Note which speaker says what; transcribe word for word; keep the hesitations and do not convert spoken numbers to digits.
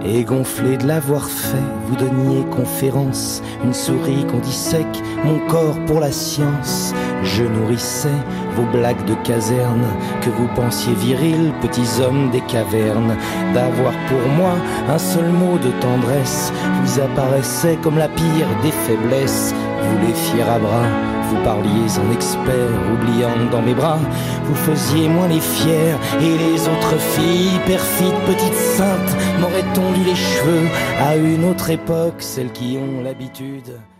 Speaker 1: Et gonflé de l'avoir fait, vous donniez conférence, une souris qu'on dissèque, mon corps pour la science. Je nourrissais vos blagues de caserne, que vous pensiez virils, petits hommes des cavernes. D'avoir pour moi un seul mot de tendresse vous apparaissait comme la pire des faiblesses. Vous les fiez à bras, vous parliez en expert, oubliant dans mes bras, vous faisiez moins les fiers. Et les autres filles, perfides petites saintes, m'auraient tondu les cheveux à une autre époque, celles qui ont l'habitude